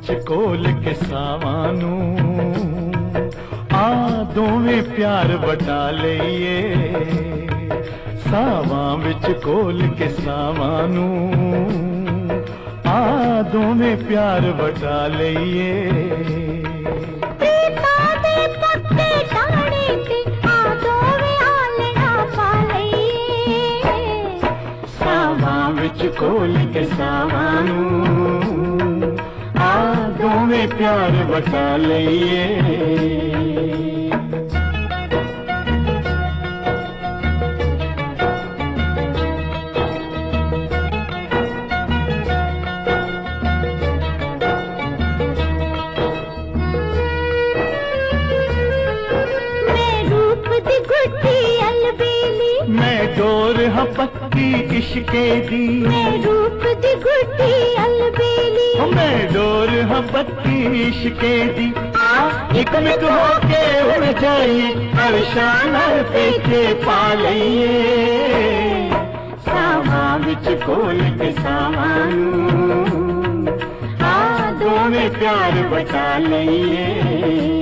विच कोल के सावानू आ दोवें प्यार वटा लईए सावां विच कोल के सावानू आ दोवें प्यार वटा लईए विच कोल के सावानू आ दोवें प्यार वटा लईए डोर हाँ पक्की इश्के दी मैं रूप दी गुड्डी अलबेली मैं डोर हाँ पक्की इश्के दी एक मिक होके उड़ जाइए अरशान पेचे पा लईए सावां विच कोल के सावानू आ दोवें प्यार बचा लईए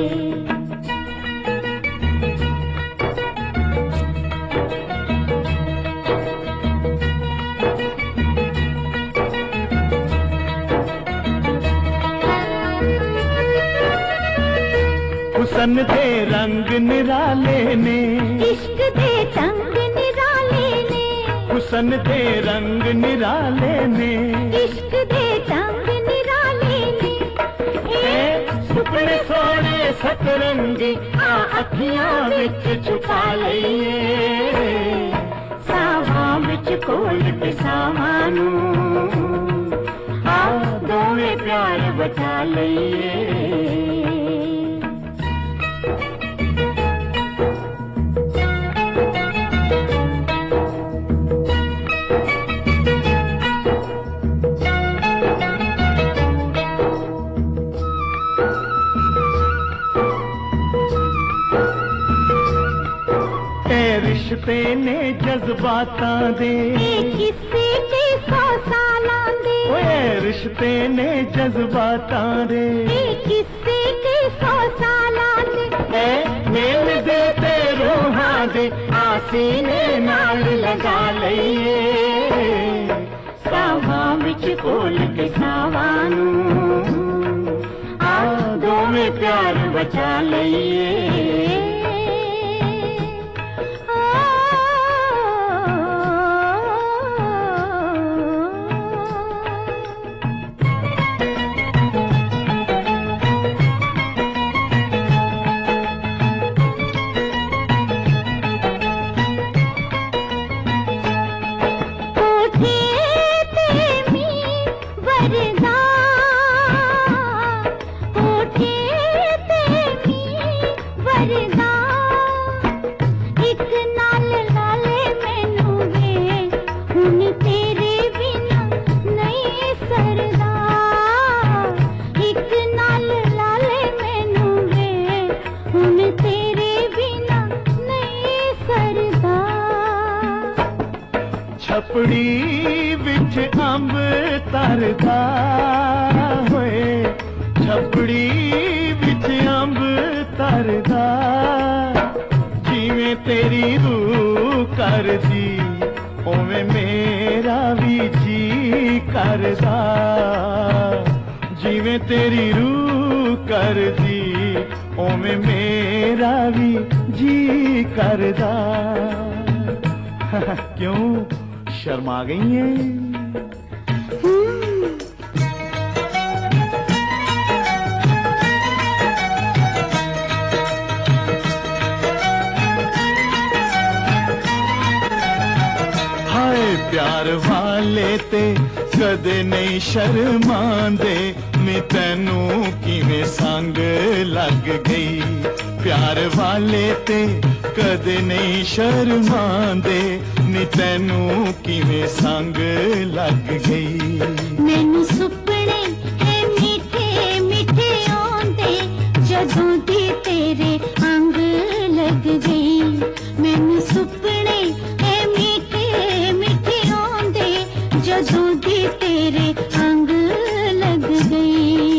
हुसन दे रंग निराले ने इश्क दे तंग निराले ने हुसन दे रंग निराले ने इश्क दे तंग निराले ने सुपने सोने सतरंगी आ अखियां विच छुपा लईए सावां विच कोल के सावानू आ दोवें प्यार बचा लईए रिश्ते ने जज्बातां दे किसे के 100 सालां दे रिश्ते ने जज्बातां दे किसे के 100 सालां दे मेल दे ते रूहां दे आसीने नाल लगा लईए सावां विच कोल के सावानू आ दोवें प्यार बचा लईए छपड़ी विच अंब तरदा होए छपड़ी विच अंब तरदा जिवें तेरी रूह करदी ओवें मेरा भी जी करदा जिवें तेरी रूह करदी ओवें मेरा भी जी करदा क्यों शर्मा गई हैं हाय प्यार वाले ते कदे नहीं शर्मांदे मैं तैनू किवें संग लग गई प्यार वाले ते कदे नहीं शर्मांदे नी तैनू किवें संग लग गई मैनू सुपने है मीठे मीठे आंदे जदों दी तेरे अंग लग गई मैनू सुपने है मीठे मीठे आंदे जदों दी तेरे अंग लग गई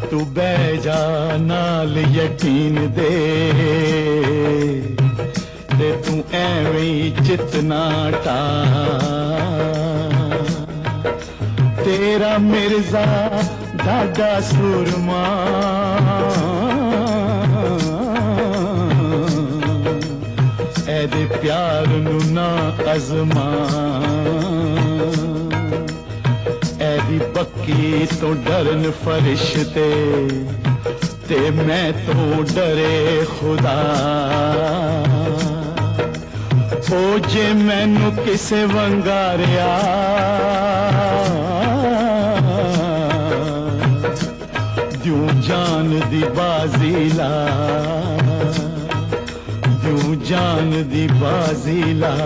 तू बह जा नाल यकीन दे ते तू एवें चितना टा तेरा मिर्जा दादा सुरमा ऐदे प्यार नू ना अजमा ऐदी बक्की तो डरन फरिश्ते ते मैं तो डरे खुदा ओ जे मैनू किसे वंगारिया द्यूं जान दी बाजी ला द्यूं जान दी बाजी ला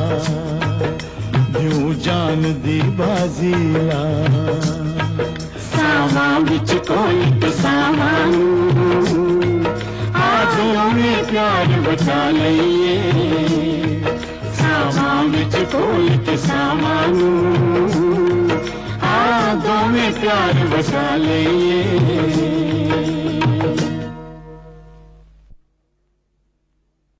द्यूं जान दी बाजी ला सावा बिच कोई ते सावा आदों में प्यार बचा लइए सावा बिच कोई ते सावा आदों में प्यार बचा लइए